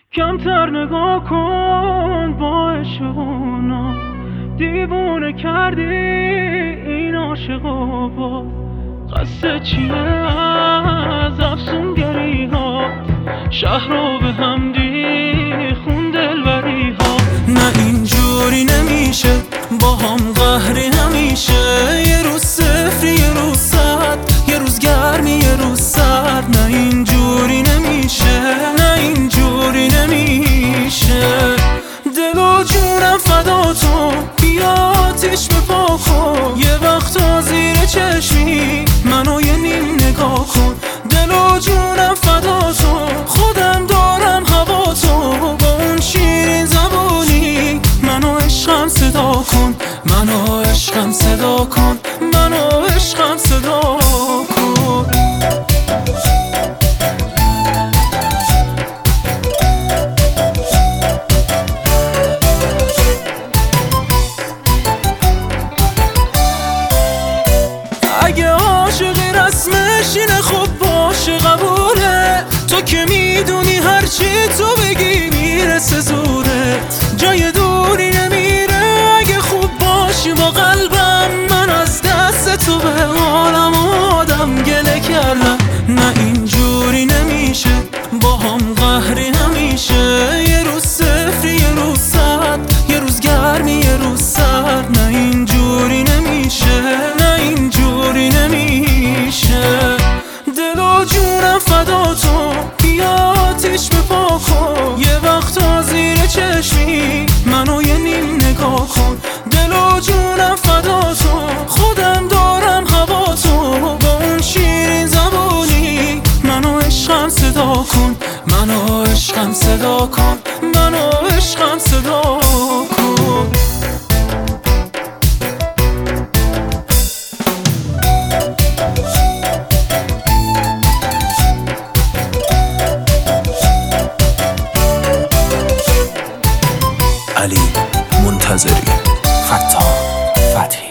کمتر نگاه کن با عشقونا، دیوونه کردی این عاشقا. با قصد چیه از افسونگری ها، شهر رو به هم خون دلبری ها. نه اینجوری نمیشه با هم قهری همیشه، یه روز صفر یه روز صد، یه روز گرمی یه روز سرد. نه اینجوری نمیشه، نه اینجوری نمیشه. دل و جونم فدا تو، بیا آتیش بپا کن. یه وقتا زیر چشمی منو یه نیم نگاه کن. دل و جونم فدا تو، خودم دارم هوا تو. با اون شیرین زبونی منو عشقم صدا کن، منو عشقم صدا کن، منو عشقم صدا کن. اگه عاشقی رسمش اینه خب باشه قبوله، تو که میدونی هرچی تو بگی میرسه زورت. جای دوری نمیره اگه خوب باشی با قلبم، من از دست تو به حالم آدم گله کردم. نه اینجوری نمیشه با هم قهری همیشه، یه روز صفر یه روز صد، یه روز گرمی یه روز سرد. نه اینجوری نمیشه، نه اینجوری نمیشه. دل و جونم فدا تو، بیا آتیش بپا کن. یه وقتا زیر چشمی منو یه نیم نگاه کن. دل و جونم فدا تو، خودم دارم هوا تو. با اون شیرین زبونی منو عشقم صدا کن، منو عشقم صدا کن، منو عشقم صدا کن. علی منتظری، فتاح فتحی.